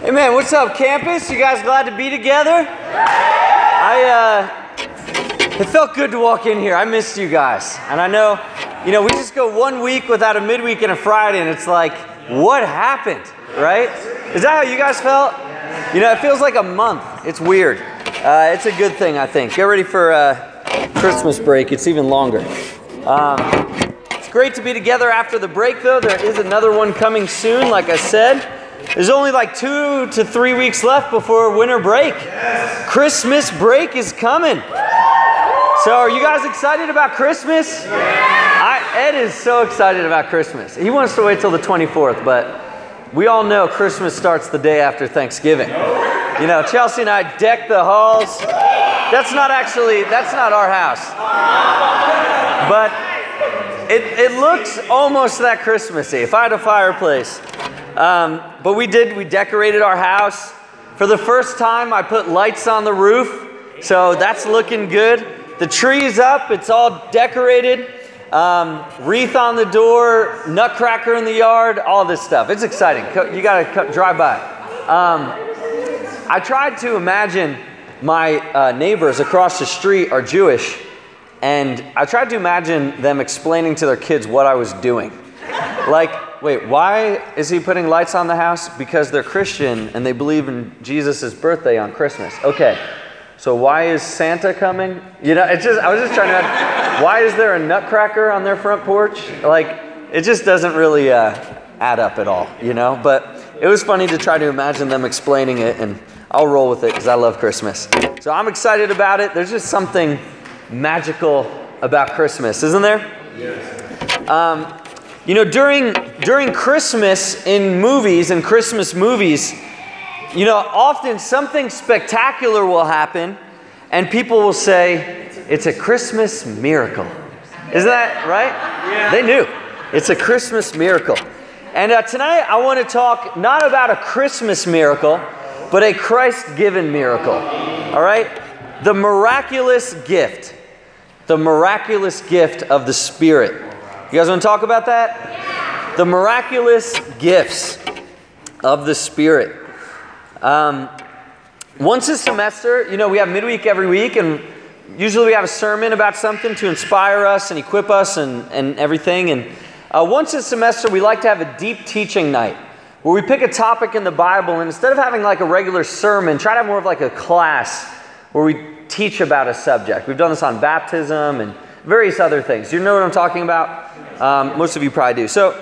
Hey man, what's up, campus? You guys glad to be together? It felt good to walk in here. I missed you guys. And I know, we just go 1 week without a midweek and a Friday, and it's like, what happened, right? Is that how you guys felt? It feels like a month. It's weird. It's a good thing, I think. Get ready for Christmas break. It's even longer. It's great to be together after the break, though. There is another one coming soon, like I said. There's only like 2 to 3 weeks left before winter break. Yes. Christmas break is coming. So are you guys excited about Christmas? Yeah. Ed is so excited about Christmas. He wants to wait till the 24th, but we all know Christmas starts the day after Thanksgiving. Chelsea and I decked the halls. That's not our house. But it looks almost that Christmassy. If I had a fireplace. But we decorated our house. For the first time, I put lights on the roof, so that's looking good. The tree's up, it's all decorated. Wreath on the door, nutcracker in the yard, all this stuff. It's exciting. You gotta drive by. I tried to imagine my neighbors across the street are Jewish, and I tried to imagine them explaining to their kids what I was doing. Like, wait, why is he putting lights on the house? Because they're Christian and they believe in Jesus' birthday on Christmas. Okay, so why is Santa coming? I was just trying to imagine, why is there a nutcracker on their front porch? Like, it just doesn't really add up at all, But it was funny to try to imagine them explaining it, and I'll roll with it because I love Christmas. So I'm excited about it. There's just something magical about Christmas, isn't there? Yes. During Christmas in movies and Christmas movies, often something spectacular will happen and people will say, it's a Christmas miracle. Isn't that right? Yeah. They knew. It's a Christmas miracle. And tonight I want to talk not about a Christmas miracle, but a Christ-given miracle. All right? The miraculous gift. The miraculous gift of the Spirit. You guys want to talk about that? The miraculous gifts of the Spirit. Once a semester, we have midweek every week, and usually we have a sermon about something to inspire us and equip us and everything. And once a semester, we like to have a deep teaching night where we pick a topic in the Bible, and instead of having like a regular sermon, try to have more of like a class where we teach about a subject. We've done this on baptism and various other things. Do you know what I'm talking about? Most of you probably do. So,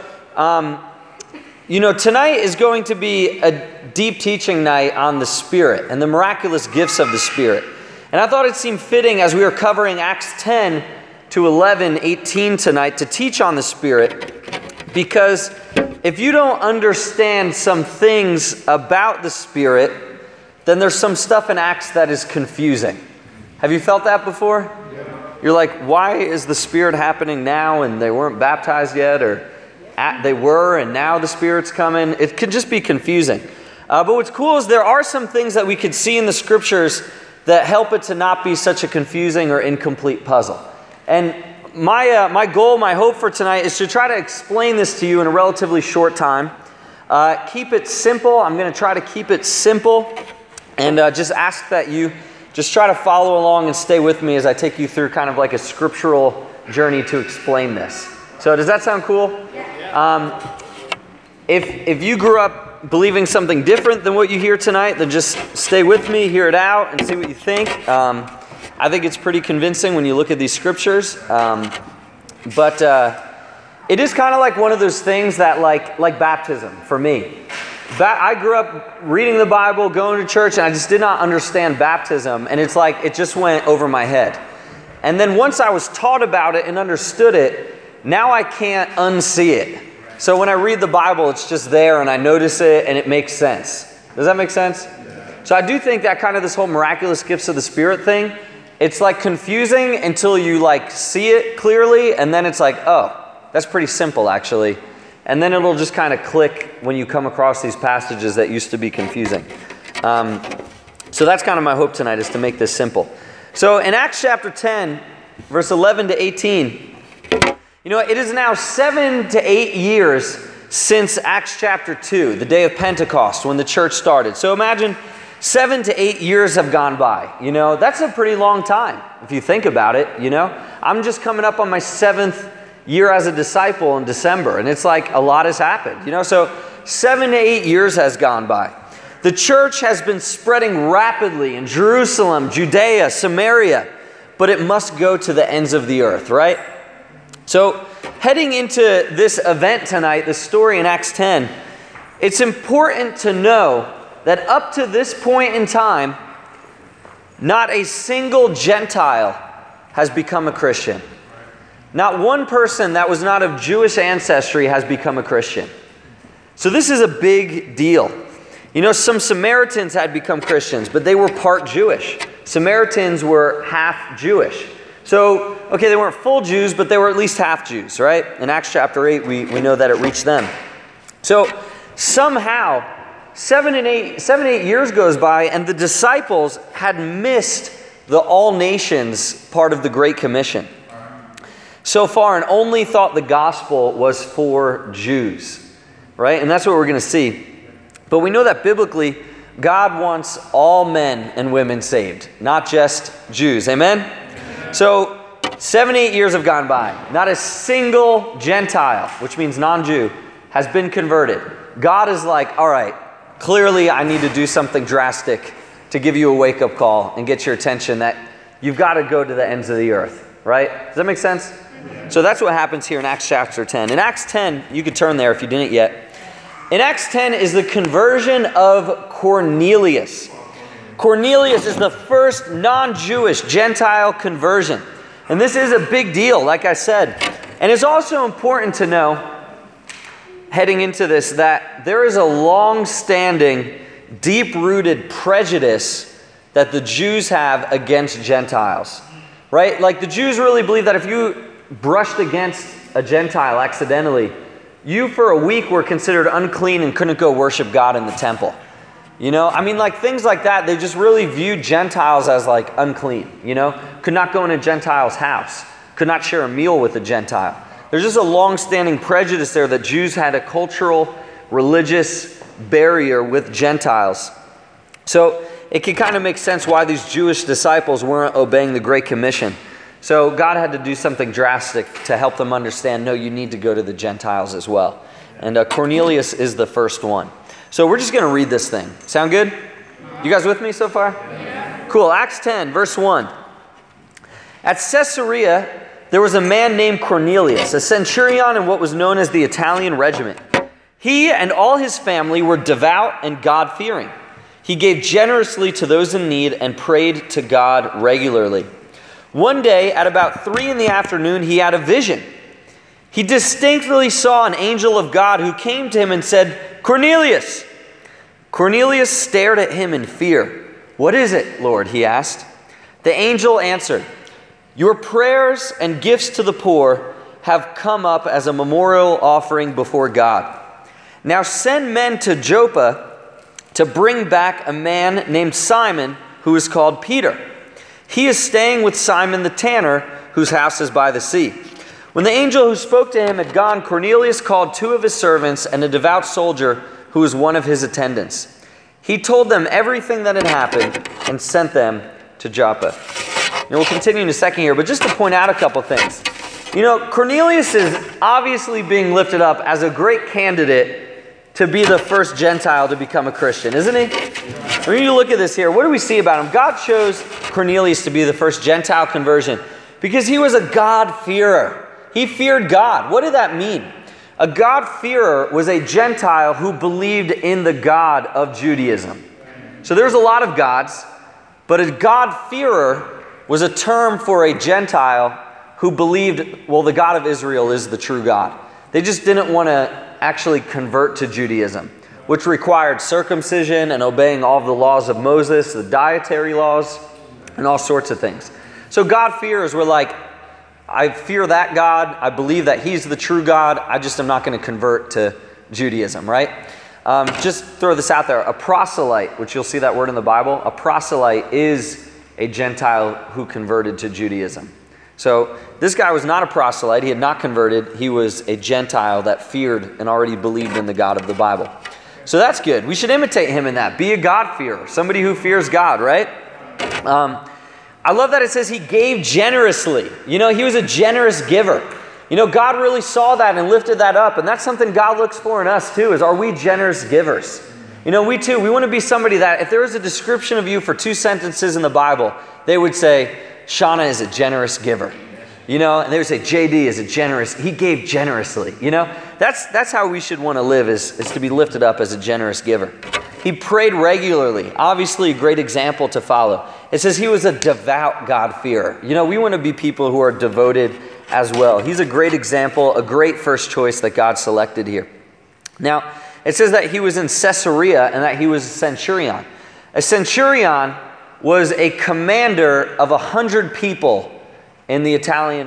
tonight is going to be a deep teaching night on the Spirit and the miraculous gifts of the Spirit. And I thought it seemed fitting as we were covering Acts 10 to 11, 18 tonight to teach on the Spirit, because if you don't understand some things about the Spirit, then there's some stuff in Acts that is confusing. Have you felt that before? You're like, why is the Spirit happening now and they weren't baptized yet, or they were and now the Spirit's coming? It could just be confusing. But what's cool is there are some things that we could see in the Scriptures that help it to not be such a confusing or incomplete puzzle. And my goal, my hope for tonight is to try to explain this to you in a relatively short time. Keep it simple. I'm going to try to keep it simple and just ask that you just try to follow along and stay with me as I take you through kind of like a scriptural journey to explain this. So does that sound cool? Yeah. If you grew up believing something different than what you hear tonight, then just stay with me, hear it out, and see what you think. I think it's pretty convincing when you look at these scriptures. But it is kind of like one of those things that like baptism for me. I grew up reading the Bible, going to church, and I just did not understand baptism. And it's like it just went over my head. And then once I was taught about it and understood it, now I can't unsee it. So when I read the Bible, it's just there and I notice it and it makes sense. Does that make sense? So I do think that kind of this whole miraculous gifts of the Spirit thing, it's like confusing until you like see it clearly, and then it's like, oh, that's pretty simple actually. And then it'll just kind of click when you come across these passages that used to be confusing. So that's kind of my hope tonight, is to make this simple. So in Acts chapter 10, verse 11 to 18, it is now 7 to 8 years since Acts chapter 2, the day of Pentecost, when the church started. So imagine 7 to 8 years have gone by. That's a pretty long time if you think about it. I'm just coming up on my 7th year as a disciple in December, and it's like a lot has happened. So 7 to 8 years has gone by. The church has been spreading rapidly in Jerusalem, Judea, Samaria, but it must go to the ends of the earth, right? So heading into this event tonight, the story in Acts 10, it's important to know that up to this point in time, not a single Gentile has become a Christian. Not one person that was not of Jewish ancestry has become a Christian. So this is a big deal. Some Samaritans had become Christians, but they were part Jewish. Samaritans were half Jewish. So, they weren't full Jews, but they were at least half Jews, right? In Acts chapter 8, we know that it reached them. So somehow, 7 and 8 years goes by, and the disciples had missed the all nations part of the Great Commission so far, and only thought the gospel was for Jews, right? And that's what we're going to see. But we know that biblically, God wants all men and women saved, not just Jews. Amen? So 7, 8 years have gone by. Not a single Gentile, which means non-Jew, has been converted. God is like, all right, clearly I need to do something drastic to give you a wake-up call and get your attention that you've got to go to the ends of the earth, right? Does that make sense? So that's what happens here in Acts chapter 10. In Acts 10, you could turn there if you didn't yet. In Acts 10 is the conversion of Cornelius. Cornelius is the first non-Jewish Gentile conversion. And this is a big deal, like I said. And it's also important to know, heading into this, that there is a long-standing, deep-rooted prejudice that the Jews have against Gentiles. Right? Like the Jews really believe that if you brushed against a Gentile accidentally, you for a week were considered unclean and couldn't go worship God in the temple. Things like that, they just really viewed Gentiles as like unclean, could not go in a Gentile's house, could not share a meal with a Gentile. There's just a long-standing prejudice there that Jews had a cultural, religious barrier with Gentiles. So it can kind of make sense why these Jewish disciples weren't obeying the Great Commission. So God had to do something drastic to help them understand, no, you need to go to the Gentiles as well. And Cornelius is the first one. So we're just going to read this thing. Sound good? You guys with me so far? Yeah. Cool. Acts 10, verse 1. At Caesarea, there was a man named Cornelius, a centurion in what was known as the Italian regiment. He and all his family were devout and God-fearing. He gave generously to those in need and prayed to God regularly. One day, at about 3 p.m, he had a vision. He distinctly saw an angel of God who came to him and said, "Cornelius!" Cornelius stared at him in fear. "What is it, Lord?" he asked. The angel answered, "Your prayers and gifts to the poor have come up as a memorial offering before God. Now send men to Joppa to bring back a man named Simon, who is called Peter. He is staying with Simon the tanner, whose house is by the sea." When the angel who spoke to him had gone, Cornelius called 2 of his servants and a devout soldier who was one of his attendants. He told them everything that had happened and sent them to Joppa. And we'll continue in a second here, but just to point out a couple things. Cornelius is obviously being lifted up as a great candidate to be the first Gentile to become a Christian, isn't he? When you look at this here, what do we see about him? God chose Cornelius to be the first Gentile conversion because he was a God-fearer. He feared God. What did that mean? A God-fearer was a Gentile who believed in the God of Judaism. So there's a lot of gods, but a God-fearer was a term for a Gentile who believed, well, the God of Israel is the true God. They just didn't want to actually convert to Judaism, which required circumcision and obeying all of the laws of Moses, the dietary laws, and all sorts of things. So God-fearers were like, I fear that God. I believe that he's the true God. I just am not going to convert to Judaism, right? Just throw this out there. A proselyte, which you'll see that word in the Bible, a proselyte is a Gentile who converted to Judaism. So this guy was not a proselyte. He had not converted. He was a Gentile that feared and already believed in the God of the Bible. So that's good. We should imitate him in that. Be a God-fearer, somebody who fears God, right? I love that it says he gave generously. He was a generous giver. God really saw that and lifted that up, and that's something God looks for in us too, is are we generous givers? We too, we want to be somebody that if there was a description of you for 2 sentences in the Bible, they would say, Shauna is a generous giver. And they would say, JD is he gave generously. That's how we should want to live, is to be lifted up as a generous giver. He prayed regularly. Obviously, a great example to follow. It says he was a devout God-fearer. We want to be people who are devoted as well. He's a great example, a great first choice that God selected here. Now, it says that he was in Caesarea and that he was a centurion. A centurion was a commander of 100 people in the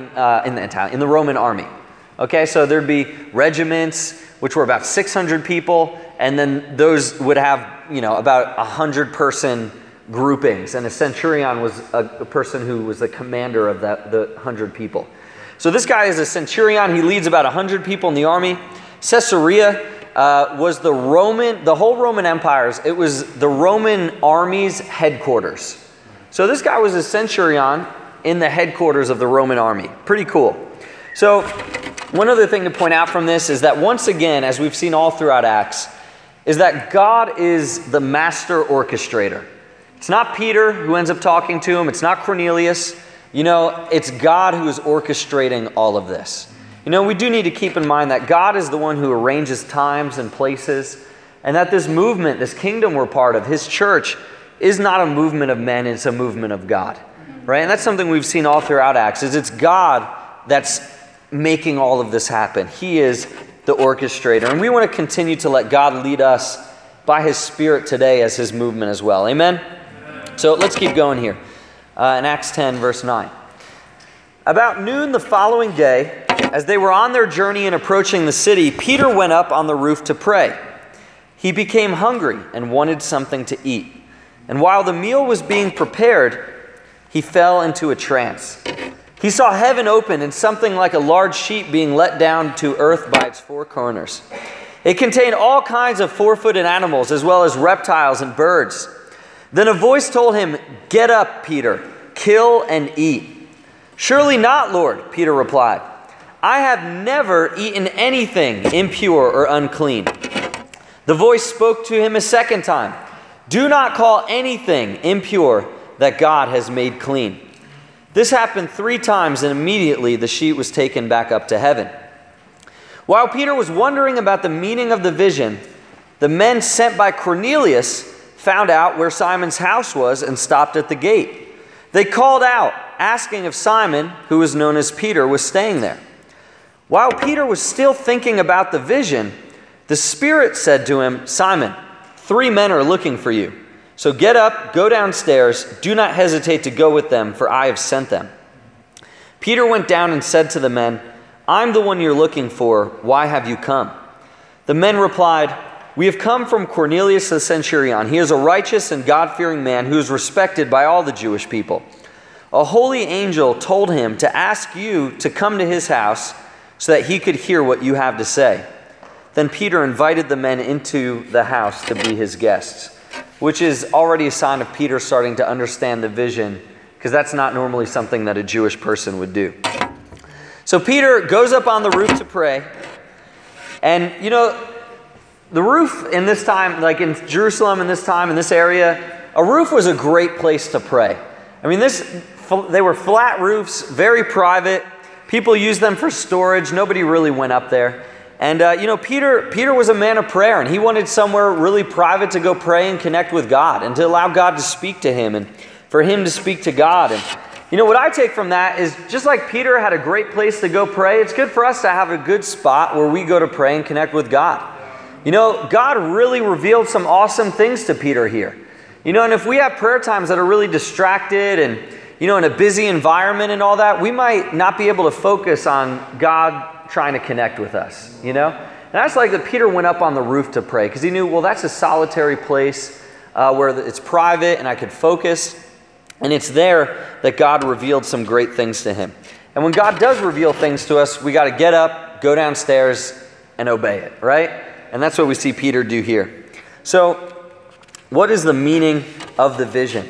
Roman army. Okay, so there'd be regiments, which were about 600 people, and then those would have, about 100-person groupings. And a centurion was a person who was the commander of the 100 people. So this guy is a centurion. He leads about 100 people in the army. Caesarea was the whole Roman Empire. It was the Roman army's headquarters. So this guy was a centurion in the headquarters of the Roman army. Pretty cool. So one other thing to point out from this is that once again, as we've seen all throughout Acts, is that God is the master orchestrator. It's not Peter who ends up talking to him. It's not Cornelius. It's God who is orchestrating all of this. We do need to keep in mind that God is the one who arranges times and places, and that this movement, this kingdom we're part of, his church, is not a movement of men, it's a movement of God. Right? And that's something we've seen all throughout Acts, is it's God that's making all of this happen. He is the orchestrator. And we want to continue to let God lead us by his Spirit today as his movement as well. Amen? So let's keep going here. In Acts 10, verse 9. About noon the following day, as they were on their journey and approaching the city, Peter went up on the roof to pray. He became hungry and wanted something to eat. And while the meal was being prepared, he fell into a trance. He saw heaven open and something like a large sheet being let down to earth by its 4 corners. It contained all kinds of 4-footed animals, as well as reptiles and birds. Then a voice told him, "Get up, Peter, kill and eat." "Surely not, Lord," Peter replied. "I have never eaten anything impure or unclean." The voice spoke to him a second time. "Do not call anything impure that God has made clean." This happened 3 times, and immediately the sheet was taken back up to heaven. While Peter was wondering about the meaning of the vision, the men sent by Cornelius found out where Simon's house was and stopped at the gate. They called out, asking if Simon, who was known as Peter, was staying there. While Peter was still thinking about the vision, the Spirit said to him, "Simon, 3 men are looking for you. So get up, go downstairs. Do not hesitate to go with them, for I have sent them." Peter went down and said to the men, "I'm the one you're looking for. Why have you come?" The men replied, "We have come from Cornelius the centurion. He is a righteous and God-fearing man who is respected by all the Jewish people. A holy angel told him to ask you to come to his house so that he could hear what you have to say." Then Peter invited the men into the house to be his guests, which is already a sign of Peter starting to understand the vision, because that's not normally something that a Jewish person would do. So Peter goes up on the roof to pray. And, the roof in this time, like in Jerusalem in this time, in this area, a roof was a great place to pray. I mean, they were flat roofs, very private. People used them for storage. Nobody really went up there. And, Peter was a man of prayer, and he wanted somewhere really private to go pray and connect with God and to allow God to speak to him and for him to speak to God. And, what I take from that is just like Peter had a great place to go pray, it's good for us to have a good spot where we go to pray and connect with God. God really revealed some awesome things to Peter here. And if we have prayer times that are really distracted and, in a busy environment and all that, we might not be able to focus on God trying to connect with us, And that's like that Peter went up on the roof to pray because he knew, well, that's a solitary place where it's private and I could focus. And it's there that God revealed some great things to him. And when God does reveal things to us, we got to get up, go downstairs, and obey it, right? And that's what we see Peter do here. So, what is the meaning of the vision?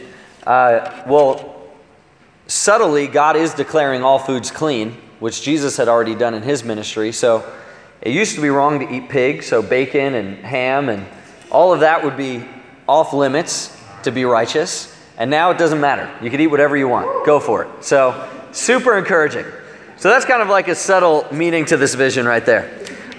Subtly, God is declaring all foods clean, which Jesus had already done in his ministry. So, it used to be wrong to eat pig, so bacon and ham and all of that would be off limits to be righteous. And now it doesn't matter. You can eat whatever you want. Go for it. So, super encouraging. So that's kind of like a subtle meaning to this vision right there.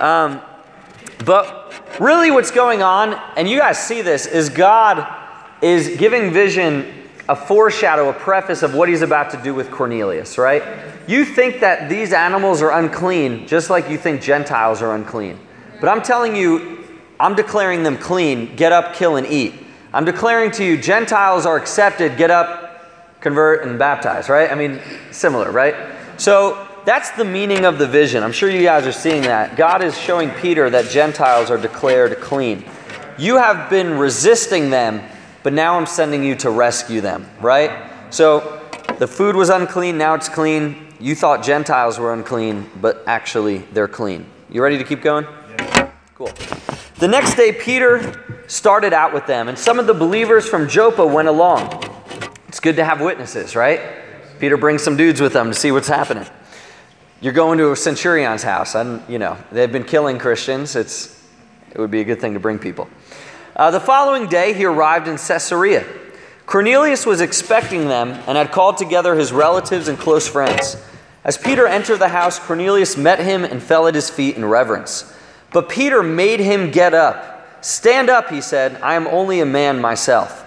But really what's going on, and you guys see this, is God is giving vision a foreshadow, a preface of what he's about to do with Cornelius, right? You think that these animals are unclean, just like you think Gentiles are unclean. But I'm telling you, I'm declaring them clean. Get up, kill, and eat. I'm declaring to you, Gentiles are accepted. Get up, convert, and baptize, right? I mean, similar, right? So that's the meaning of the vision. I'm sure you guys are seeing that. God is showing Peter that Gentiles are declared clean. You have been resisting them, but now I'm sending you to rescue them, right? So the food was unclean, now it's clean. You thought Gentiles were unclean, but actually they're clean. You ready to keep going? Yeah. Cool. The next day, Peter started out with them, and some of the believers from Joppa went along. It's good to have witnesses, right? Peter brings some dudes with them to see what's happening. You're going to a centurion's house, and they've been killing Christians. It would be a good thing to bring people. The following day, he arrived in Caesarea. Cornelius was expecting them and had called together his relatives and close friends. As Peter entered the house, Cornelius met him and fell at his feet in reverence. But Peter made him get up. "Stand up," he said. "I am only a man myself."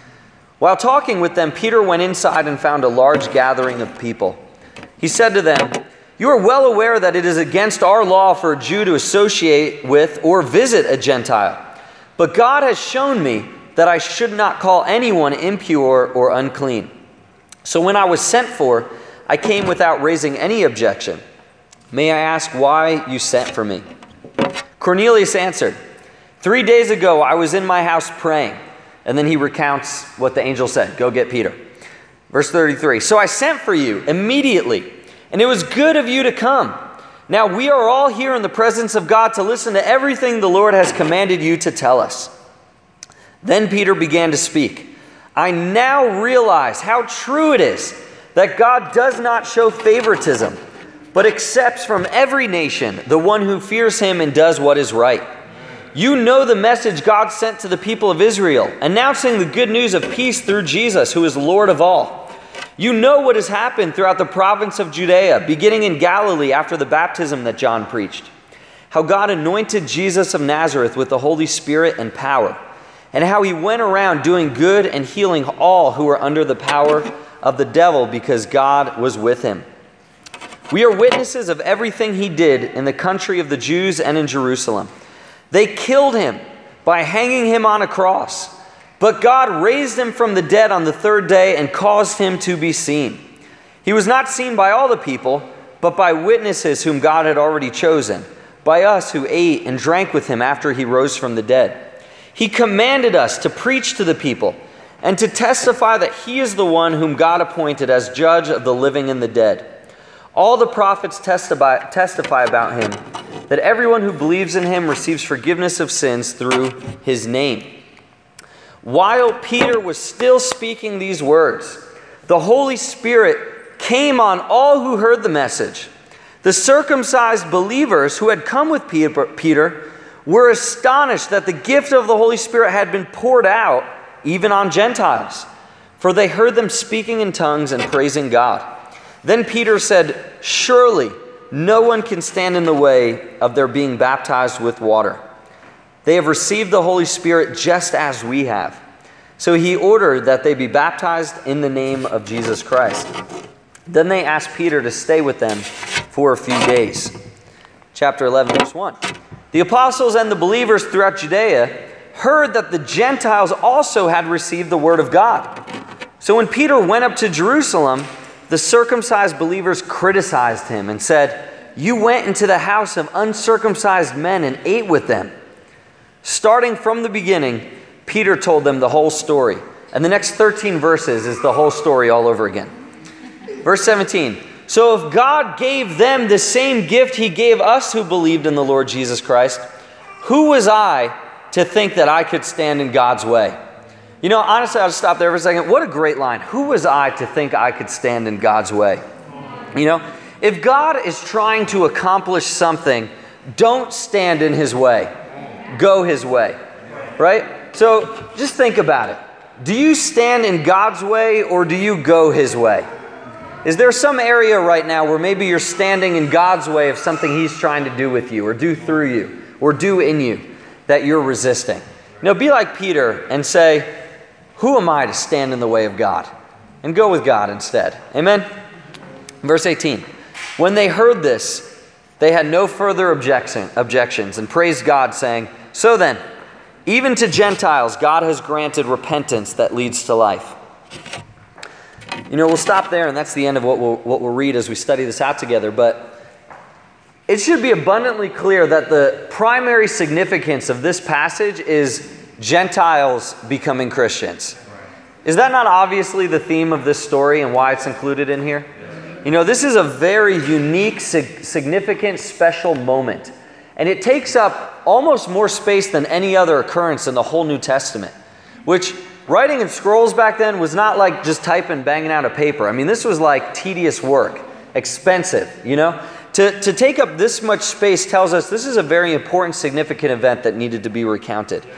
While talking with them, Peter went inside and found a large gathering of people. He said to them, "You are well aware that it is against our law for a Jew to associate with or visit a Gentile. But God has shown me that I should not call anyone impure or unclean. So when I was sent for, I came without raising any objection. May I ask why you sent for me?" Cornelius answered, 3 days ago I was in my house praying." And then he recounts what the angel said. Go get Peter. Verse 33, "So I sent for you immediately, and it was good of you to come. Now we are all here in the presence of God to listen to everything the Lord has commanded you to tell us." Then Peter began to speak. "I now realize how true it is that God does not show favoritism, but accepts from every nation the one who fears him and does what is right. You know the message God sent to the people of Israel, announcing the good news of peace through Jesus, who is Lord of all. You know what has happened throughout the province of Judea, beginning in Galilee after the baptism that John preached. How God anointed Jesus of Nazareth with the Holy Spirit and power, and how he went around doing good and healing all who were under the power of the devil because God was with him. We are witnesses of everything he did in the country of the Jews and in Jerusalem. They killed him by hanging him on a cross. But God raised him from the dead on the third day and caused him to be seen. He was not seen by all the people, but by witnesses whom God had already chosen, by us who ate and drank with him after he rose from the dead. He commanded us to preach to the people and to testify that he is the one whom God appointed as judge of the living and the dead. All the prophets testify about him, that everyone who believes in him receives forgiveness of sins through his name." While Peter was still speaking these words, the Holy Spirit came on all who heard the message. The circumcised believers who had come with Peter were astonished that the gift of the Holy Spirit had been poured out even on Gentiles, for they heard them speaking in tongues and praising God. Then Peter said, "Surely no one can stand in the way of their being baptized with water. They have received the Holy Spirit just as we have." So he ordered that they be baptized in the name of Jesus Christ. Then they asked Peter to stay with them for a few days. Chapter 11, verse 1. The apostles and the believers throughout Judea heard that the Gentiles also had received the word of God. So when Peter went up to Jerusalem, the circumcised believers criticized him and said, "You went into the house of uncircumcised men and ate with them." Starting from the beginning, Peter told them the whole story. And the next 13 verses is the whole story all over again. Verse 17, So if God gave them the same gift he gave us who believed in the Lord Jesus Christ, who was I to think that I could stand in God's way? You know, honestly, I'll just stop there for a second. What a great line. Who was I to think I could stand in God's way? You know, if God is trying to accomplish something, don't stand in his way. Go his way, right? So just think about it. Do you stand in God's way or do you go his way? Is there some area right now where maybe you're standing in God's way of something he's trying to do with you or do through you or do in you that you're resisting? You know, be like Peter and say, who am I to stand in the way of God? And go with God instead. Amen? Verse 18. When they heard this, they had no further objections and praised God, saying, so then, even to Gentiles, God has granted repentance that leads to life. You know, we'll stop there, and that's the end of what we'll read as we study this out together. But it should be abundantly clear that the primary significance of this passage is Gentiles becoming Christians. Is that not obviously the theme of this story and why it's included in here? You know, this is a very unique, significant, special moment. And it takes up almost more space than any other occurrence in the whole New Testament, which writing in scrolls back then was not like just typing, banging out a paper. I mean, this was like tedious work, expensive, you know? To take up this much space tells us this is a very important, significant event that needed to be recounted.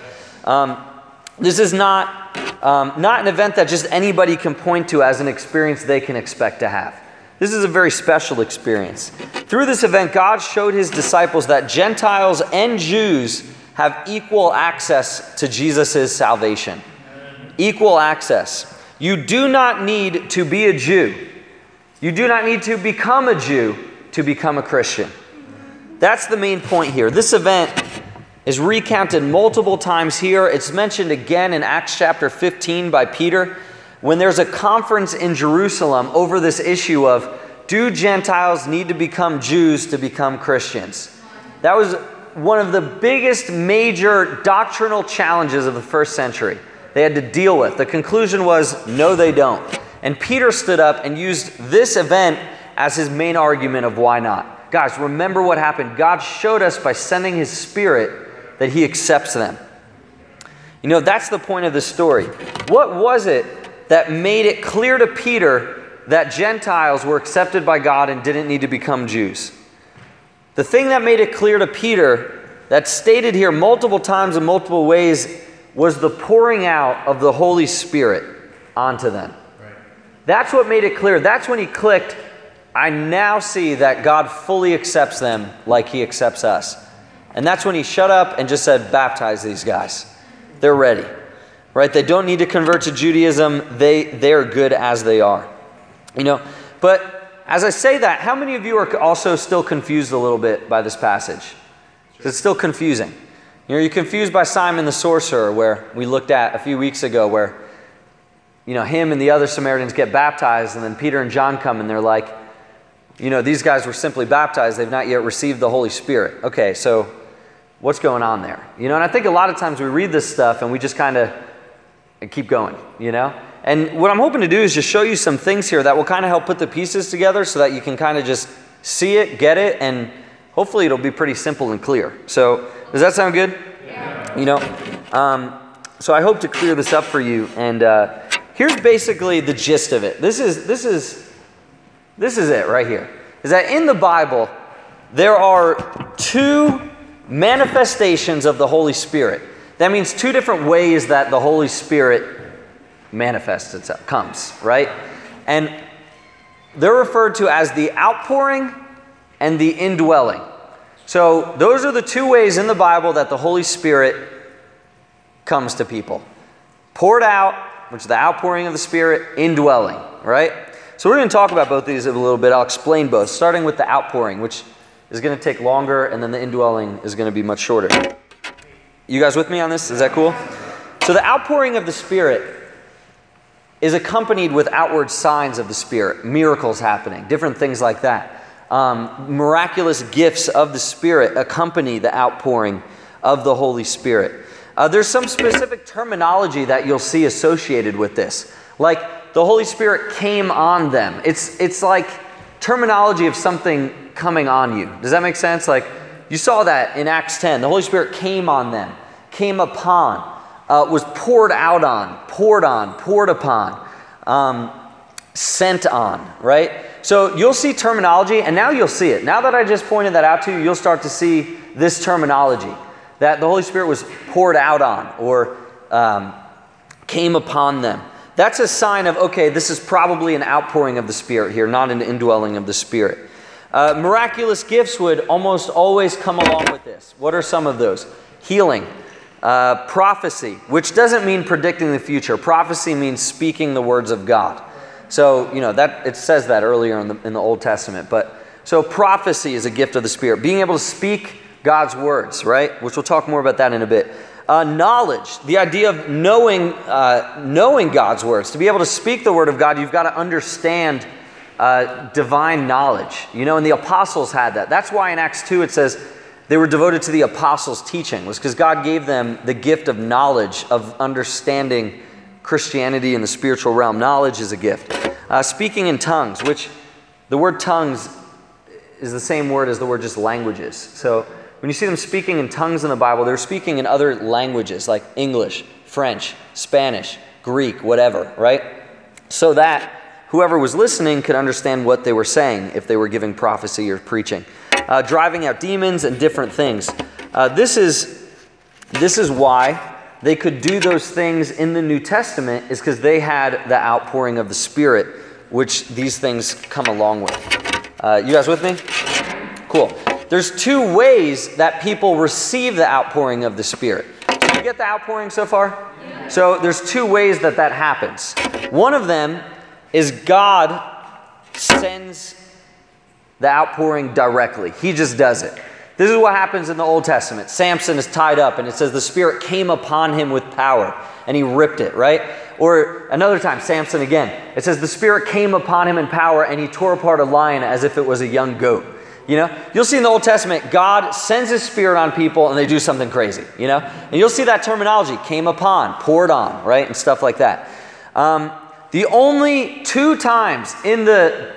This is not an event that just anybody can point to as an experience they can expect to have. This is a very special experience. Through this event, God showed his disciples that Gentiles and Jews have equal access to Jesus' salvation. Equal access. You do not need to be a Jew. You do not need to become a Jew to become a Christian. That's the main point here. This event is recounted multiple times here. It's mentioned again in Acts chapter 15 by Peter when there's a conference in Jerusalem over this issue of, do Gentiles need to become Jews to become Christians? That was one of the biggest major doctrinal challenges of the first century they had to deal with. The conclusion was, no, they don't. And Peter stood up and used this event as his main argument of why not. Guys, remember what happened. God showed us by sending his Spirit that he accepts them. You know, that's the point of the story. What was it that made it clear to Peter that Gentiles were accepted by God and didn't need to become Jews? The thing that made it clear to Peter, that's stated here multiple times in multiple ways, was the pouring out of the Holy Spirit onto them. Right. That's what made it clear. That's when he clicked, I now see that God fully accepts them like he accepts us. And that's when he shut up and just said, baptize these guys. They're ready. Right? They don't need to convert to Judaism. They're good as they are. You know, but as I say that, how many of you are also still confused a little bit by this passage? It's still confusing. You know, you're confused by Simon the sorcerer, where we looked at a few weeks ago, where, you know, him and the other Samaritans get baptized, and then Peter and John come and they're like, you know, these guys were simply baptized. They've not yet received the Holy Spirit. Okay, so what's going on there? You know, and I think a lot of times we read this stuff and we just kind of keep going, you know? And what I'm hoping to do is just show you some things here that will kind of help put the pieces together so that you can kind of just see it, get it, and hopefully it'll be pretty simple and clear. So does that sound good? Yeah. You know, so I hope to clear this up for you. And here's basically the gist of it. This is it right here. Is that in the Bible, there are two manifestations of the Holy Spirit. That means two different ways that the Holy Spirit manifests itself, comes, right? And they're referred to as the outpouring and the indwelling. So those are the two ways in the Bible that the Holy Spirit comes to people. Poured out, which is the outpouring of the Spirit, indwelling, right? So we're going to talk about both of these a little bit. I'll explain both, starting with the outpouring, which is going to take longer, and then the indwelling is going to be much shorter. You guys with me on this? Is that cool? So the outpouring of the Spirit is accompanied with outward signs of the Spirit, miracles happening, different things like that. Miraculous gifts of the Spirit accompany the outpouring of the Holy Spirit. There's some specific terminology that you'll see associated with this. Like the Holy Spirit came on them. It's like terminology of something coming on you. Does that make sense? Like, you saw that in Acts 10. The Holy Spirit came on them, came upon, was poured out on, poured upon, sent on, right? So you'll see terminology, and now you'll see it. Now that I just pointed that out to you, you'll start to see this terminology, that the Holy Spirit was poured out on, or came upon them. That's a sign of, okay, this is probably an outpouring of the Spirit here, not an indwelling of the Spirit. Miraculous gifts would almost always come along with this. What are some of those? Healing, prophecy, which doesn't mean predicting the future. Prophecy means speaking the words of God. So, that it says that earlier in the Old Testament. But so prophecy is a gift of the Spirit. Being able to speak God's words, right? Which we'll talk more about that in a bit. Knowledge, the idea of knowing God's words. To be able to speak the word of God, you've got to understand divine knowledge. And the apostles had that. That's why in Acts 2 it says they were devoted to the apostles' teaching. Was because God gave them the gift of knowledge, of understanding Christianity in the spiritual realm. Knowledge is a gift. Speaking in tongues, which the word tongues is the same word as the word just languages. So when you see them speaking in tongues in the Bible, they're speaking in other languages like English, French, Spanish, Greek, whatever, right? So that whoever was listening could understand what they were saying if they were giving prophecy or preaching. Driving out demons and different things. This is why they could do those things in the New Testament, is because they had the outpouring of the Spirit, which these things come along with. You guys with me? Cool. There's two ways that people receive the outpouring of the Spirit. Did you get the outpouring so far? Yeah. So there's two ways that happens. One of them is God sends the outpouring directly. He just does it. This is what happens in the Old Testament. Samson is tied up, and it says the Spirit came upon him with power, and he ripped it, right? Or another time, Samson again. It says the Spirit came upon him in power, and he tore apart a lion as if it was a young goat. You'll see in the Old Testament, God sends His Spirit on people, and they do something crazy, And you'll see that terminology, came upon, poured on, right? And stuff like that. The only two times in the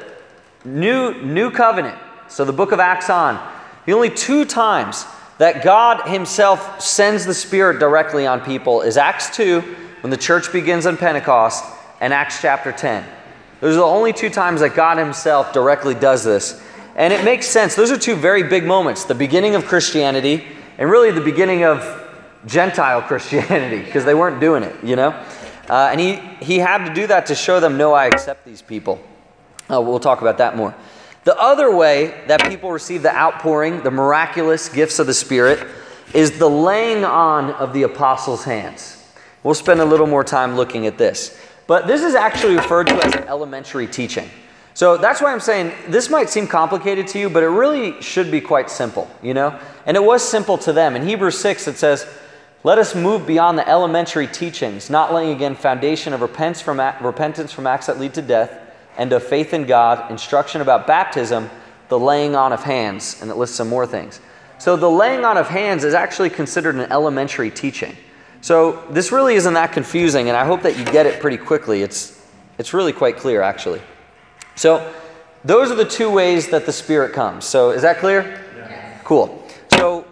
New Covenant, so the book of Acts on, the only two times that God Himself sends the Spirit directly on people is Acts 2, when the church begins on Pentecost, and Acts chapter 10. Those are the only two times that God Himself directly does this. And it makes sense. Those are two very big moments. The beginning of Christianity, and really the beginning of Gentile Christianity, because they weren't doing it, And he had to do that to show them, no, I accept these people. We'll talk about that more. The other way that people receive the outpouring, the miraculous gifts of the Spirit, is the laying on of the apostles' hands. We'll spend a little more time looking at this. But this is actually referred to as an elementary teaching. So that's why I'm saying this might seem complicated to you, but it really should be quite simple, And it was simple to them. In Hebrews 6, it says, let us move beyond the elementary teachings, not laying again foundation of repentance from acts that lead to death, and of faith in God, instruction about baptism, the laying on of hands, and it lists some more things. So the laying on of hands is actually considered an elementary teaching. So this really isn't that confusing, and I hope that you get it pretty quickly. It's really quite clear, actually. So those are the two ways that the Spirit comes. So is that clear? Yeah. Cool. So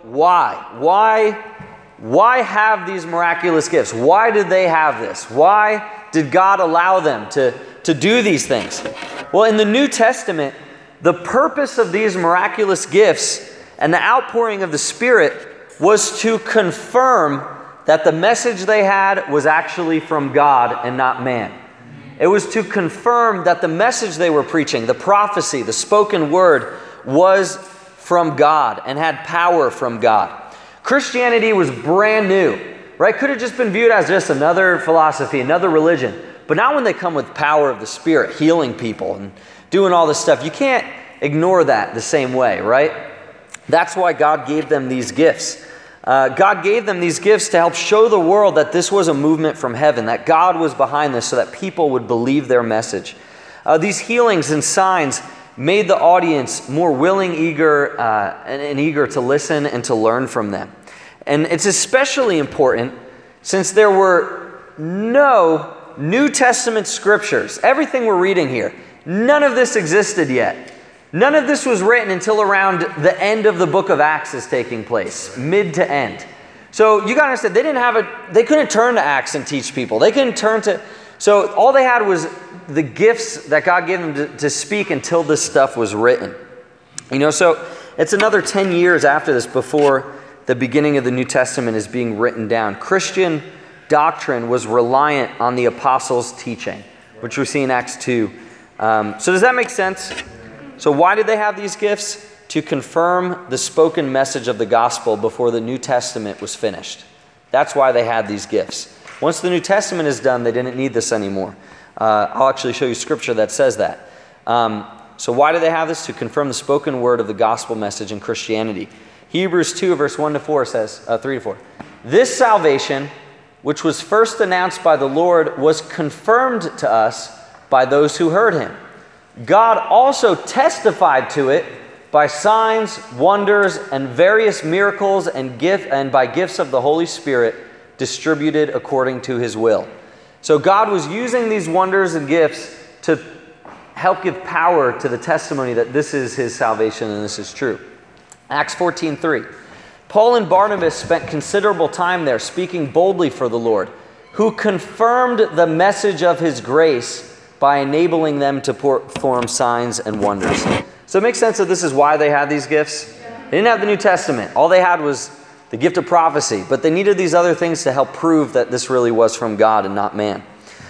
why have these miraculous gifts? Why did they have this? Why did God allow them to do these things? Well, in the New Testament, the purpose of these miraculous gifts and the outpouring of the Spirit was to confirm that the message they had was actually from God and not man. It was to confirm that the message they were preaching, the prophecy, the spoken word, was from God and had power from God. Christianity was brand new, right? Could have just been viewed as just another philosophy, another religion. But now when they come with power of the Spirit, healing people and doing all this stuff, you can't ignore that the same way, right? That's why God gave them these gifts. God gave them these gifts to help show the world that this was a movement from heaven, that God was behind this so that people would believe their message. These healings and signs made the audience more willing, eager, and eager to listen and to learn from them. And it's especially important since there were no New Testament scriptures. Everything we're reading here, none of this existed yet. None of this was written until around the end of the book of Acts is taking place, mid to end. So you got to understand, they couldn't turn to Acts and teach people. They couldn't turn to, so all they had was the gifts that God gave them to speak until this stuff was written. So it's another 10 years after this before the beginning of the New Testament is being written down. Christian doctrine was reliant on the apostles' teaching, which we see in Acts 2. So does that make sense? So why did they have these gifts? To confirm the spoken message of the gospel before the New Testament was finished. That's why they had these gifts. Once the New Testament is done, they didn't need this anymore. I'll actually show you scripture that says that. So why do they have this? To confirm the spoken word of the gospel message in Christianity. Hebrews 2, verse 1-4 says, 3-4. This salvation, which was first announced by the Lord, was confirmed to us by those who heard him. God also testified to it by signs, wonders, and various miracles and by gifts of the Holy Spirit distributed according to his will. So God was using these wonders and gifts to help give power to the testimony that this is his salvation and this is true. Acts 14:3. Paul and Barnabas spent considerable time there speaking boldly for the Lord, who confirmed the message of his grace by enabling them to perform signs and wonders. So it makes sense that this is why they had these gifts. They didn't have the New Testament. All they had was the gift of prophecy, but they needed these other things to help prove that this really was from God and not man.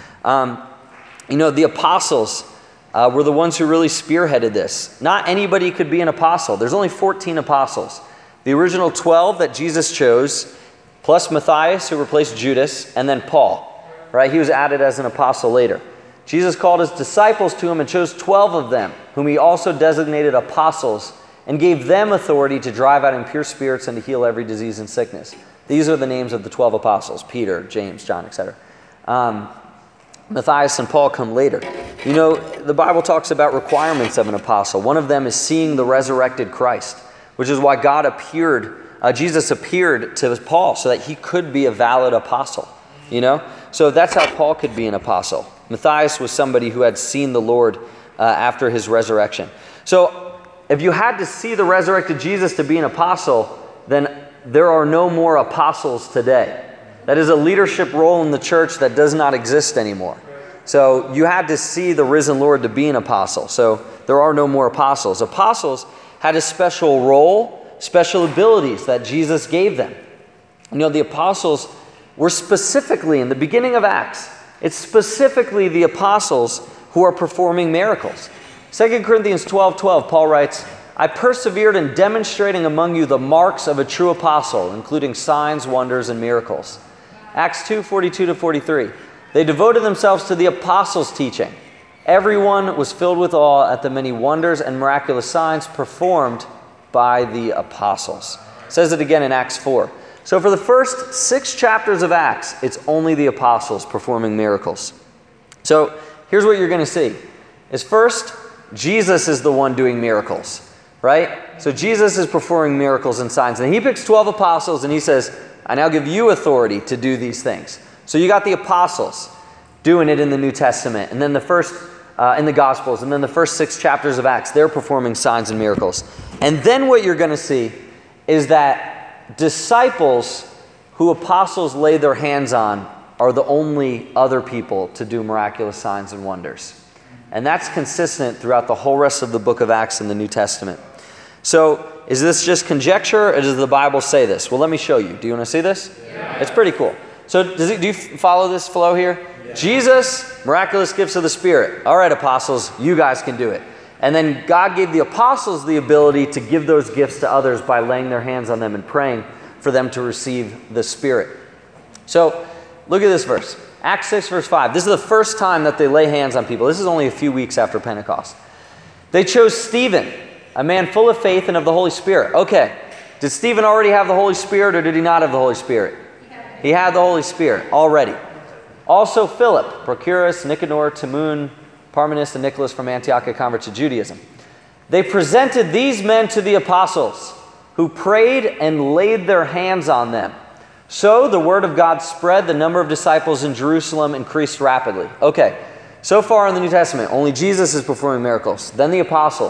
The apostles were the ones who really spearheaded this. Not anybody could be an apostle. There's only 14 apostles. The original 12 that Jesus chose, plus Matthias, who replaced Judas, and then Paul, right? He was added as an apostle later. Jesus called his disciples to him and chose 12 of them, whom he also designated apostles, and gave them authority to drive out impure spirits and to heal every disease and sickness. These are the names of the 12 apostles: Peter, James, John, etc. Matthias and Paul come later. The Bible talks about requirements of an apostle. One of them is seeing the resurrected Christ, which is why Jesus appeared to Paul so that he could be a valid apostle. So that's how Paul could be an apostle. Matthias was somebody who had seen the Lord after his resurrection. So if you had to see the resurrected Jesus to be an apostle, then there are no more apostles today. That is a leadership role in the church that does not exist anymore. So you had to see the risen Lord to be an apostle. So there are no more apostles. Apostles had a special role, special abilities that Jesus gave them. The apostles were specifically, in the beginning of Acts, it's specifically the apostles who are performing miracles. 2 Corinthians 12:12, Paul writes, I persevered in demonstrating among you the marks of a true apostle, including signs, wonders, and miracles. Acts 2:42-43, they devoted themselves to the apostles' teaching. Everyone was filled with awe at the many wonders and miraculous signs performed by the apostles. It says it again in Acts 4. So for the first 6 chapters of Acts, it's only the apostles performing miracles. So here's what you're going to see. Is first, Jesus is the one doing miracles, right? So Jesus is performing miracles and signs. And he picks 12 apostles and he says, I now give you authority to do these things. So you got the apostles doing it in the New Testament. And then the first, in the Gospels. And then the first 6 chapters of Acts, they're performing signs and miracles. And then what you're going to see is that disciples who apostles lay their hands on are the only other people to do miraculous signs and wonders. And that's consistent throughout the whole rest of the book of Acts in the New Testament. So is this just conjecture or does the Bible say this? Well, let me show you. Do you want to see this? Yeah. It's pretty cool. So do you follow this flow here? Yeah. Jesus, miraculous gifts of the Spirit. All right, apostles, you guys can do it. And then God gave the apostles the ability to give those gifts to others by laying their hands on them and praying for them to receive the Spirit. So look at this verse. Acts 6 verse 5. This is the first time that they lay hands on people. This is only a few weeks after Pentecost. They chose Stephen, a man full of faith and of the Holy Spirit. Okay, did Stephen already have the Holy Spirit or did he not have the Holy Spirit? He had the Holy Spirit already. Also Philip, Prochorus, Nicanor, Timon, Parmenas, and Nicholas from Antioch, a convert to Judaism. They presented these men to the apostles, who prayed and laid their hands on them. So the word of God spread, the number of disciples in Jerusalem increased rapidly. Okay, so far in the New Testament, only Jesus is performing miracles. Then the apostles.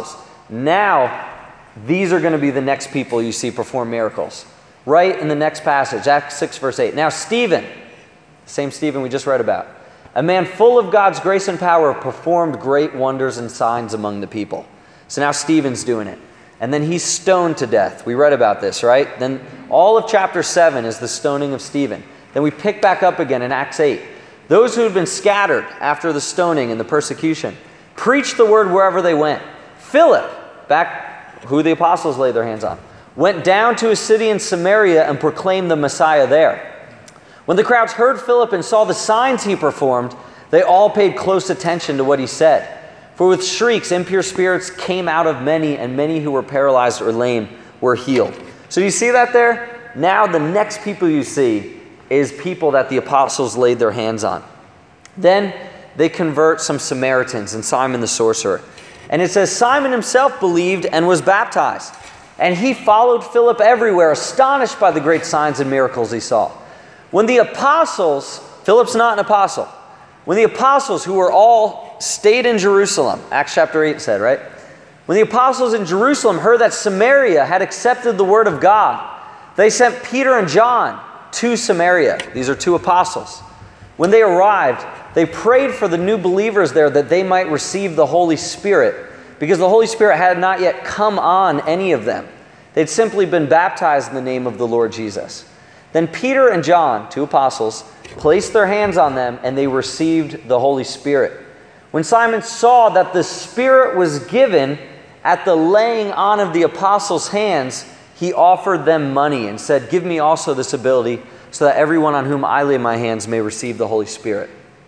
Now, these are going to be the next people you see perform miracles. Right in the next passage, Acts 6, verse 8. Now Stephen, same Stephen we just read about, a man full of God's grace and power, performed great wonders and signs among the people. So now Stephen's doing it. And then he's stoned to death. We read about this, right? Then all of chapter 7 is the stoning of Stephen. Then we pick back up again in Acts 8. Those who had been scattered after the stoning and the persecution preached the word wherever they went. Philip, back who the apostles laid their hands on, went down to a city in Samaria and proclaimed the Messiah there. When the crowds heard Philip and saw the signs he performed, they all paid close attention to what he said. For with shrieks, impure spirits came out of many, and many who were paralyzed or lame were healed. So you see that there? Now the next people you see is people that the apostles laid their hands on. Then they convert some Samaritans and Simon the sorcerer. And it says Simon himself believed and was baptized. And he followed Philip everywhere, astonished by the great signs and miracles he saw. When the apostles, Philip's not an apostle, when the apostles who were all stayed in Jerusalem, Acts chapter 8 said, right? When the apostles in Jerusalem heard that Samaria had accepted the word of God, they sent Peter and John to Samaria. These are two apostles. When they arrived, they prayed for the new believers there that they might receive the Holy Spirit, because the Holy Spirit had not yet come on any of them. They'd simply been baptized in the name of the Lord Jesus. Then Peter and John, two apostles, placed their hands on them and they received the Holy Spirit. When Simon saw that the Spirit was given at the laying on of the apostles' hands, he offered them money and said, "Give me also this ability so that everyone on whom I lay my hands may receive the Holy Spirit."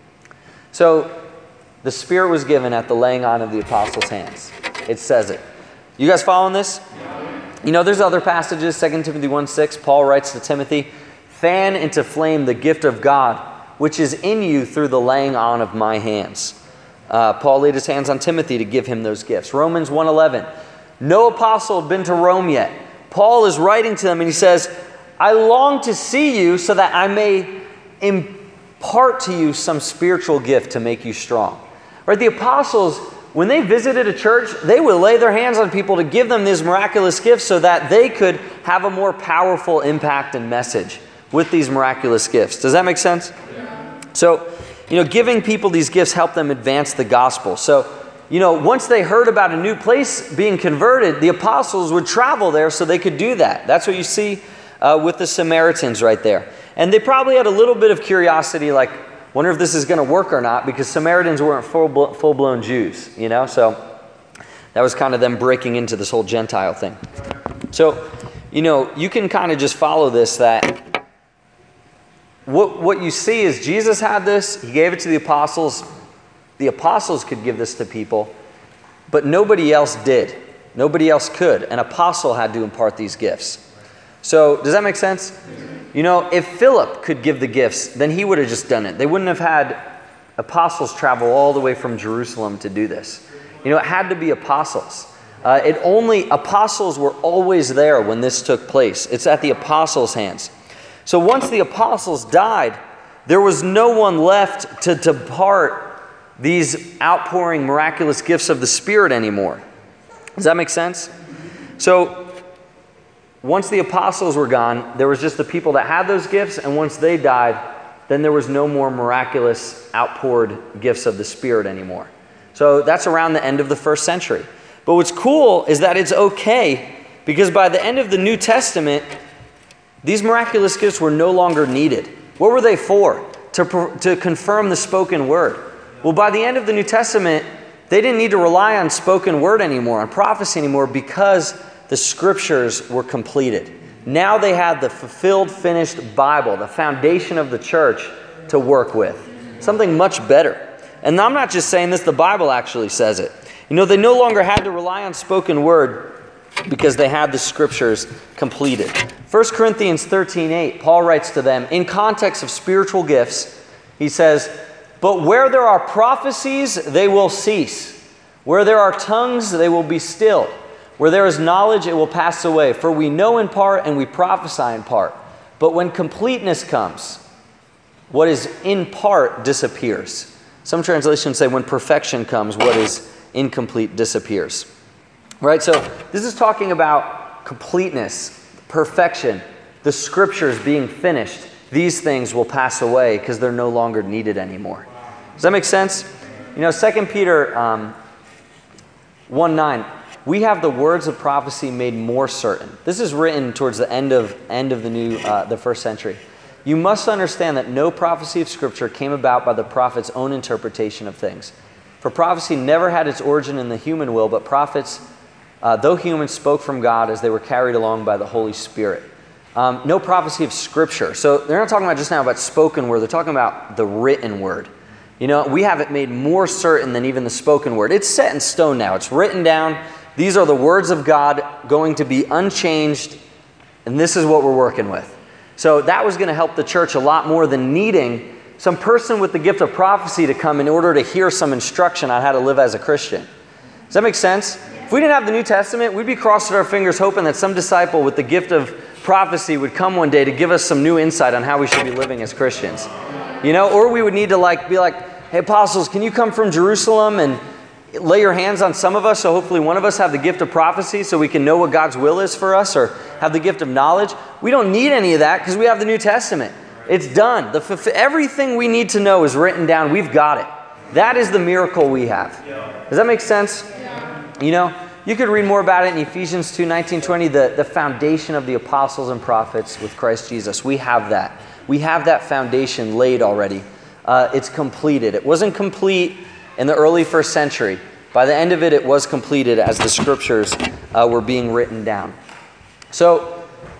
So the Spirit was given at the laying on of the apostles' hands. It says it. You guys following this? You know, there's other passages, 2 Timothy 1:6, Paul writes to Timothy, "Fan into flame the gift of God, which is in you through the laying on of my hands." Paul laid his hands on Timothy to give him those gifts. Romans 1:11, no apostle had been to Rome yet. Paul is writing to them and he says, "I long to see you so that I may impart to you some spiritual gift to make you strong." Right? The apostles, when they visited a church, they would lay their hands on people to give them these miraculous gifts so that they could have a more powerful impact and message with these miraculous gifts. Does that make sense? Yeah. So, giving people these gifts helped them advance the gospel. So, once they heard about a new place being converted, the apostles would travel there so they could do that. That's what you see with the Samaritans right there. And they probably had a little bit of curiosity, like, wonder if this is going to work or not, because Samaritans weren't full-blown Jews, So that was kind of them breaking into this whole Gentile thing. So, you can kind of just follow this, that what you see is Jesus had this, he gave it to the apostles. The apostles could give this to people, but nobody else did. Nobody else could. An apostle had to impart these gifts. So, does that make sense? If Philip could give the gifts, then he would have just done it. They wouldn't have had apostles travel all the way from Jerusalem to do this. It had to be apostles. Apostles were always there when this took place. It's at the apostles' hands. So once the apostles died, there was no one left to depart these outpouring miraculous gifts of the Spirit anymore. Does that make sense? So once the apostles were gone, there was just the people that had those gifts, and once they died, then there was no more miraculous outpoured gifts of the Spirit anymore. So that's around the end of the first century. But what's cool is that it's okay, because by the end of the New Testament, these miraculous gifts were no longer needed. What were they for? To confirm the spoken word. Well, by the end of the New Testament, they didn't need to rely on spoken word anymore, on prophecy anymore, because the scriptures were completed. Now they had the fulfilled, finished Bible, the foundation of the church to work with. Something much better. And I'm not just saying this, the Bible actually says it. They no longer had to rely on spoken word because they had the scriptures completed. 1 Corinthians 13:8, Paul writes to them, in context of spiritual gifts, he says, "But where there are prophecies, they will cease. Where there are tongues, they will be stilled. Where there is knowledge, it will pass away. For we know in part and we prophesy in part. But when completeness comes, what is in part disappears." Some translations say when perfection comes, what is incomplete disappears. Right? So this is talking about completeness, perfection, the scriptures being finished. These things will pass away because they're no longer needed anymore. Does that make sense? 2 Peter 1:9, we have the words of prophecy made more certain. This is written towards the end of the first century. You must understand that no prophecy of Scripture came about by the prophet's own interpretation of things. For prophecy never had its origin in the human will, but prophets, though human, spoke from God as they were carried along by the Holy Spirit. No prophecy of Scripture. So they're not talking about just now about spoken word. They're talking about the written word. We have it made more certain than even the spoken word. It's set in stone now. It's written down. These are the words of God going to be unchanged, and this is what we're working with. So that was going to help the church a lot more than needing some person with the gift of prophecy to come in order to hear some instruction on how to live as a Christian. Does that make sense? If we didn't have the New Testament, we'd be crossing our fingers hoping that some disciple with the gift of prophecy would come one day to give us some new insight on how we should be living as Christians. Or we would need to be like, hey, apostles, can you come from Jerusalem and lay your hands on some of us so hopefully one of us have the gift of prophecy so we can know what God's will is for us, or have the gift of knowledge? We don't need any of that because we have the New Testament. It's done. Everything we need to know is written down. We've got it. That is the miracle we have. Does that make sense? You could read more about it in Ephesians 2:19-20, the foundation of the apostles and prophets with Christ Jesus. We have that. We have that foundation laid already. It's completed. It wasn't complete in the early first century. By the end of it, it was completed as the scriptures were being written down. So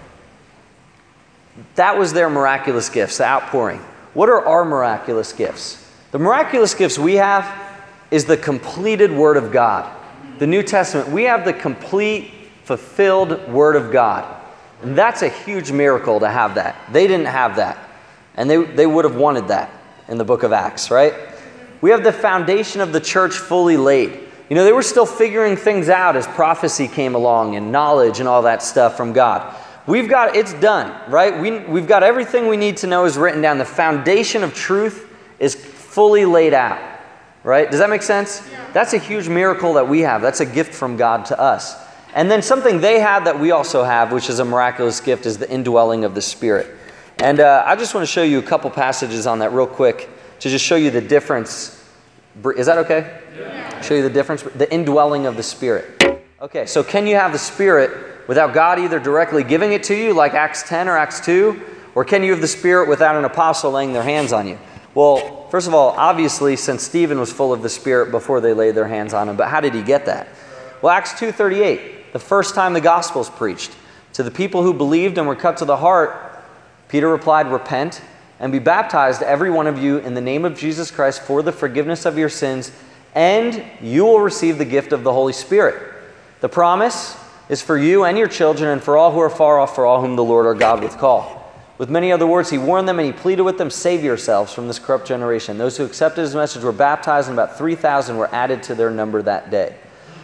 that was their miraculous gifts, the outpouring. What are our miraculous gifts? The miraculous gifts we have is the completed Word of God. The New Testament, we have the complete, fulfilled Word of God. And that's a huge miracle to have that. They didn't have that. And they would have wanted that in the book of Acts, right? We have the foundation of the church fully laid. They were still figuring things out as prophecy came along and knowledge and all that stuff from God. It's done, right? We've got everything we need to know is written down. The foundation of truth is fully laid out, right? Does that make sense? Yeah. That's a huge miracle that we have. That's a gift from God to us. And then something they had that we also have, which is a miraculous gift, is the indwelling of the Spirit. And I just want to show you a couple passages on that real quick to just show you the difference. Is that okay? Yeah. Show you the difference, the indwelling of the Spirit. Okay, so can you have the Spirit without God either directly giving it to you, like Acts 10 or Acts 2, or can you have the Spirit without an apostle laying their hands on you? Well, first of all, obviously, since Stephen was full of the Spirit before they laid their hands on him, but how did he get that? Well, Acts 2:38, the first time the gospel's preached. To the people who believed and were cut to the heart, Peter replied, repent and be baptized, every one of you, in the name of Jesus Christ for the forgiveness of your sins, and you will receive the gift of the Holy Spirit. The promise is for you and your children and for all who are far off, for all whom the Lord our God would call. With many other words, he warned them and he pleaded with them, save yourselves from this corrupt generation. Those who accepted his message were baptized, and about 3,000 were added to their number that day.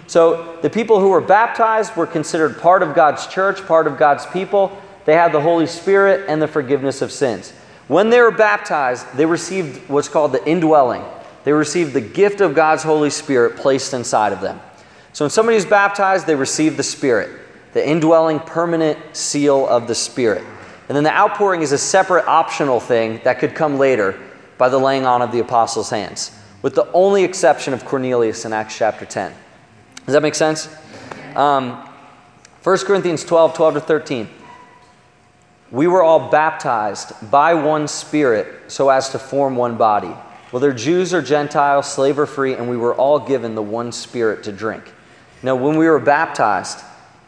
So the people who were baptized were considered part of God's church, part of God's people. They had the Holy Spirit and the forgiveness of sins. When they were baptized, they received what's called the indwelling. They received the gift of God's Holy Spirit placed inside of them. So when somebody's baptized, they receive the Spirit, the indwelling permanent seal of the Spirit. And then the outpouring is a separate optional thing that could come later by the laying on of the apostles' hands, with the only exception of Cornelius in Acts chapter 10. Does that make sense? 1 Corinthians 12:12-13. We were all baptized by one Spirit so as to form one body, whether Jews or Gentiles, slave or free, and we were all given the one Spirit to drink. Now, when we were baptized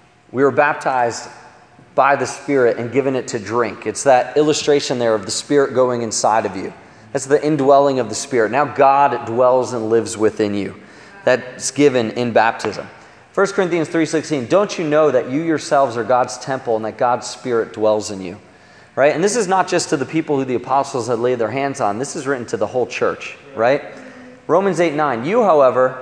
by the Spirit and given it to drink. It's that illustration there of the Spirit going inside of you. That's the indwelling of the Spirit. Now God dwells and lives within you. That's given in baptism. 1 Corinthians 3:16, don't you know that you yourselves are God's temple and that God's Spirit dwells in you? Right? And this is not just to the people who the apostles had laid their hands on. This is written to the whole church, right? Romans 8:9, you, however,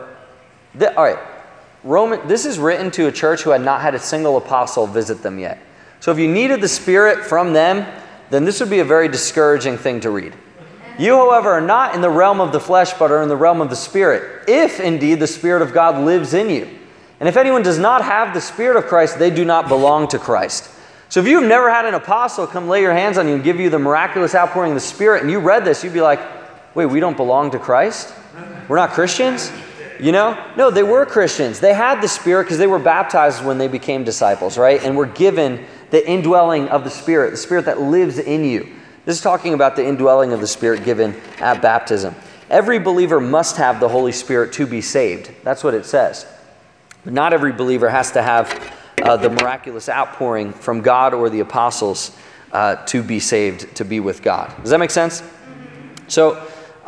this is written to a church who had not had a single apostle visit them yet. So if you needed the Spirit from them, then this would be a very discouraging thing to read. You, however, are not in the realm of the flesh, but are in the realm of the Spirit, if indeed the Spirit of God lives in you. And if anyone does not have the Spirit of Christ, they do not belong to Christ. So if you've never had an apostle come lay your hands on you and give you the miraculous outpouring of the Spirit, and you read this, you'd be like, wait, we don't belong to Christ? We're not Christians? You know? No, they were Christians. They had the Spirit because they were baptized when they became disciples, right? And were given the indwelling of the Spirit that lives in you. This is talking about the indwelling of the Spirit given at baptism. Every believer must have the Holy Spirit to be saved. That's what it says. But not every believer has to have the miraculous outpouring from God or the apostles to be saved, to be with God. Does that make sense? So,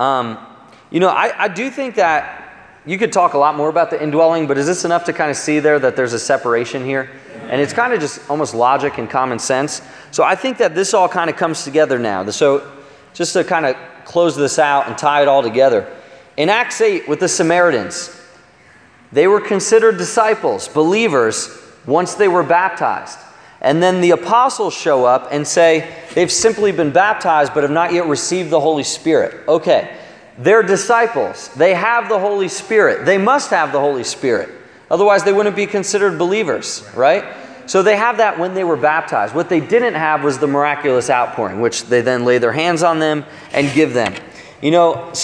I do think that you could talk a lot more about the indwelling, but is this enough to kind of see there that there's a separation here? And it's kind of just almost logic and common sense. So I think that this all kind of comes together now. So just to kind of close this out and tie it all together. In Acts 8 with the Samaritans, they were considered disciples, believers, once they were baptized. And then the apostles show up and say they've simply been baptized but have not yet received the Holy Spirit. Okay, they're disciples. They have the Holy Spirit. They must have the Holy Spirit. Otherwise they wouldn't be considered believers, right? So they have that when they were baptized. What they didn't have was the miraculous outpouring, which they then lay their hands on them and give them. That's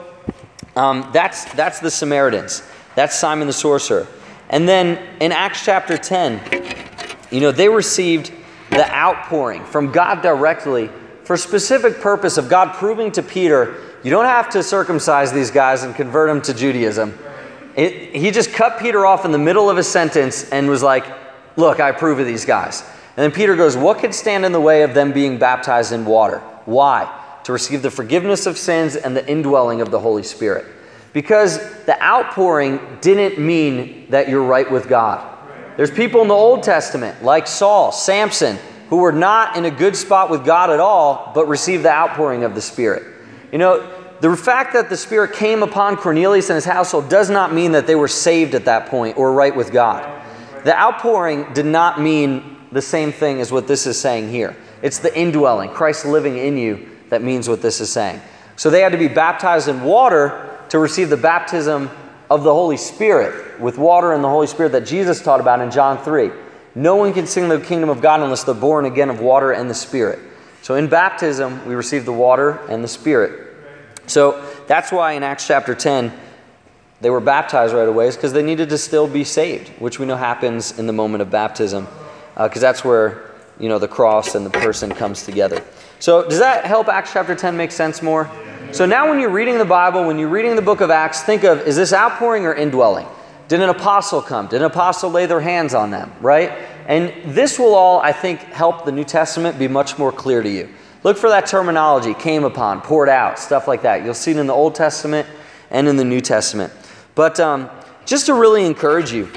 the Samaritans. That's Simon the sorcerer. And then in Acts chapter 10, they received the outpouring from God directly for a specific purpose of God proving to Peter, you don't have to circumcise these guys and convert them to Judaism. He just cut Peter off in the middle of a sentence and was like, look, I approve of these guys. And then Peter goes, what could stand in the way of them being baptized in water? Why? To receive the forgiveness of sins and the indwelling of the Holy Spirit. Because the outpouring didn't mean that you're right with God. There's people in the Old Testament, like Saul, Samson, who were not in a good spot with God at all, but received the outpouring of the Spirit. The fact that the Spirit came upon Cornelius and his household does not mean that they were saved at that point or right with God. The outpouring did not mean the same thing as what this is saying here. It's the indwelling, Christ living in you, that means what this is saying. So they had to be baptized in water to receive the baptism of the Holy Spirit, with water and the Holy Spirit that Jesus taught about in John 3. No one can see the kingdom of God unless they're born again of water and the Spirit. So in baptism, we receive the water and the Spirit. So that's why in Acts chapter 10, they were baptized right away, because they needed to still be saved, which we know happens in the moment of baptism, because that's where the cross and the person comes together. So does that help Acts chapter 10 make sense more? So now when you're reading the Bible, when you're reading the book of Acts, think of, is this outpouring or indwelling? Did an apostle come? Did an apostle lay their hands on them, right? And this will all, I think, help the New Testament be much more clear to you. Look for that terminology, came upon, poured out, stuff like that. You'll see it in the Old Testament and in the New Testament. But just to really encourage you,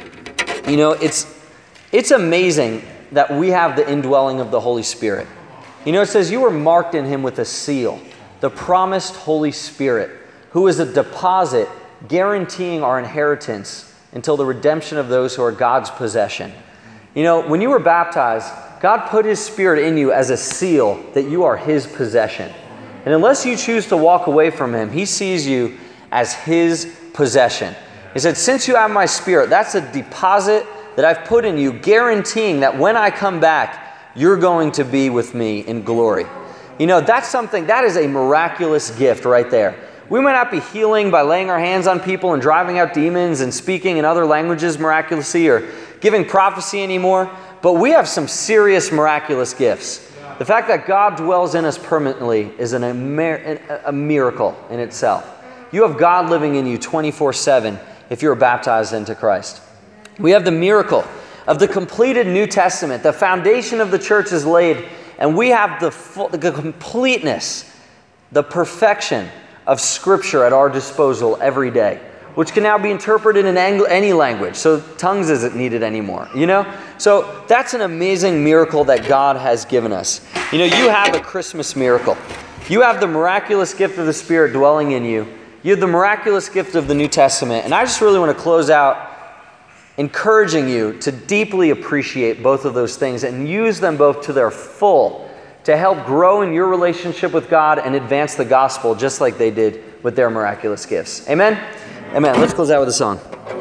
it's amazing that we have the indwelling of the Holy Spirit. It says you were marked in him with a seal, the promised Holy Spirit, who is a deposit guaranteeing our inheritance until the redemption of those who are God's possession. When you were baptized, God put his Spirit in you as a seal that you are his possession. And unless you choose to walk away from him, he sees you as his possession. He said, since you have my Spirit, that's a deposit that I've put in you, guaranteeing that when I come back, you're going to be with me in glory. That is a miraculous gift right there. We might not be healing by laying our hands on people and driving out demons and speaking in other languages miraculously or giving prophecy anymore, but we have some serious miraculous gifts. The fact that God dwells in us permanently is a miracle in itself. You have God living in you 24/7 if you're baptized into Christ. We have the miracle of the completed New Testament. The foundation of the church is laid, and we have the completeness, the perfection of Scripture at our disposal every day, which can now be interpreted in any language. So tongues isn't needed anymore, So that's an amazing miracle that God has given us. You have a Christmas miracle. You have the miraculous gift of the Spirit dwelling in you. You have the miraculous gift of the New Testament. And I just really want to close out encouraging you to deeply appreciate both of those things and use them both to their full to help grow in your relationship with God and advance the gospel just like they did with their miraculous gifts. Amen? Amen. Let's close out with a song.